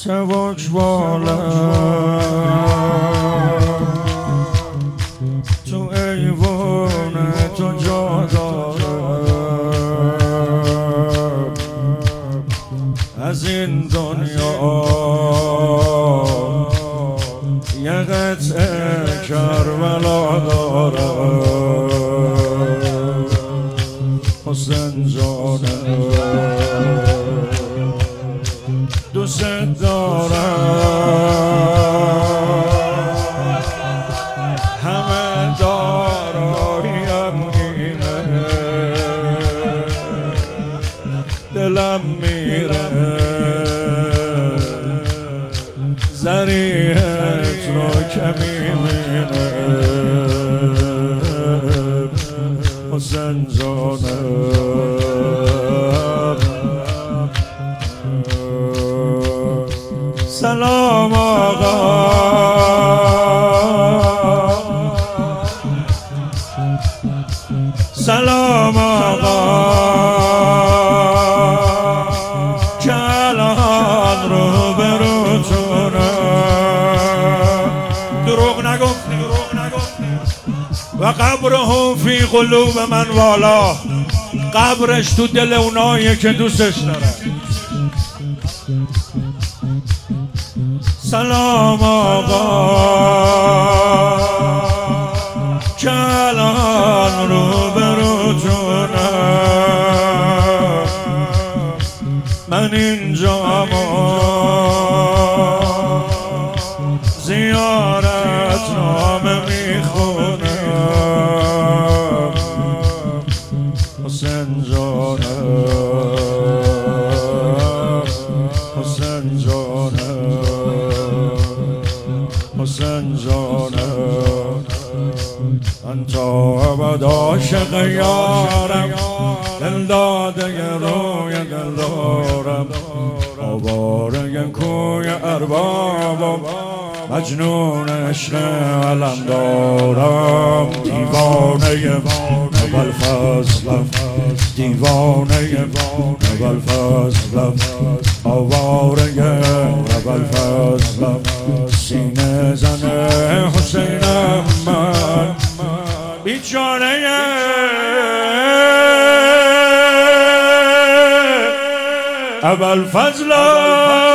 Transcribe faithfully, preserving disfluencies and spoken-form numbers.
سبک بالا تو ایوان تو جا دارم، از این دنیا یه قطعه کربلا دارم. حسین جانم دوست دارم، همه داراییم اینه، دلم میره زریعت رو که میبینه. حسین جانم سلام آقا، سلام آقا، که الان رو بروتونم. دروغ نگفتی، دروغ نگفتی. و قبره فی قلوب من والا، قبرش تو دل اونایی که دوستش دارن. سلام آقا، که الان رو بروتونم، من اینجا زیارت نامه میخونم. حسین جانم، حسین جانم، حسین جانم، من تا ابد عاشق یارم، دل داده روی دل دارم، آواره کوی اربابم، مجنون عشق علم دارم. دیوانه اول فصلم، دیوانه اول فصلم، آواره اول فصلم، سینه زن حسینم من، بیچاره اول فضلم.